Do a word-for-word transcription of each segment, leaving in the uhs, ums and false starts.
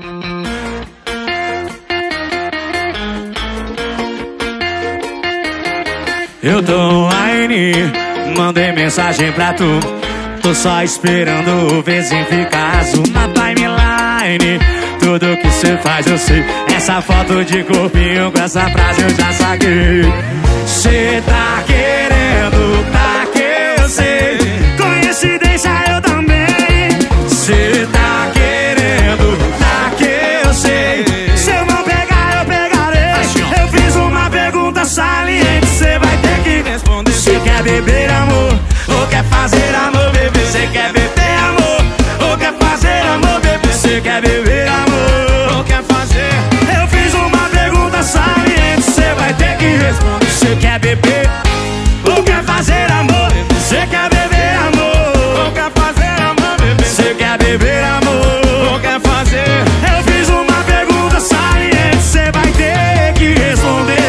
Eu tô online, mandei mensagem pra tu. Tô só esperando o vizinho ficar azul na timeline. Tudo que cê faz eu sei. Essa foto de corpinho com essa frase eu já saquei. Cê tá querendo, tá que eu sei. Coincidência eu também. Cê tá querendo, tá que eu sei. Se eu não pegar eu pegarei. Eu fiz uma pergunta saliente, cê vai ter que responder. Cê quer beber amor ou quer fazer amor, bebê? Cê quer beber amor ou quer fazer amor, bebê? Cê quer beber amor ou quer fazer? Eu fiz uma pergunta saliente, cê vai ter que responder. Cê quer beber ou quer fazer amor? Cê quer beber amor ou quer fazer amor, bebê? Cê quer beber amor ou quer fazer? Eu fiz uma pergunta saliente, cê vai ter que responder.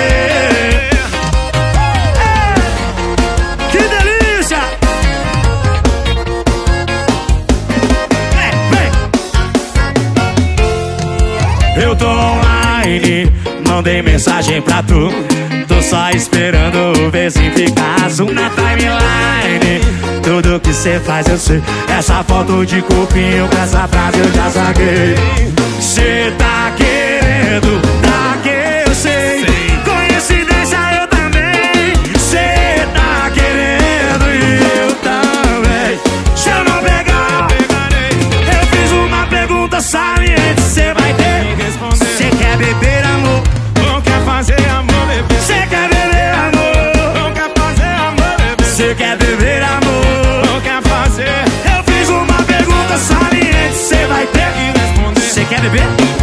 Que delícia! Eu tô online, mandei mensagem pra tu. Tô só esperando o vizinho ficar azul na timeline. Tudo que cê faz eu sei. Essa foto de corpinho com essa frase eu já saquei. Cê tá querendo, tá que eu sei. Coincidência eu também. Cê tá querendo e eu também. Se eu não pegar, eu pegarei. Eu fiz uma pergunta saliente, cê vai ter que responder. Cê quer beber amor ou quer fazer amor, bebê? Cê quer beber amor ou quer fazer amor, bebê? Cê quer beber amor ou quer fazer? Eu fiz uma pergunta saliente, cê vai ter que responder. Cê quer beber?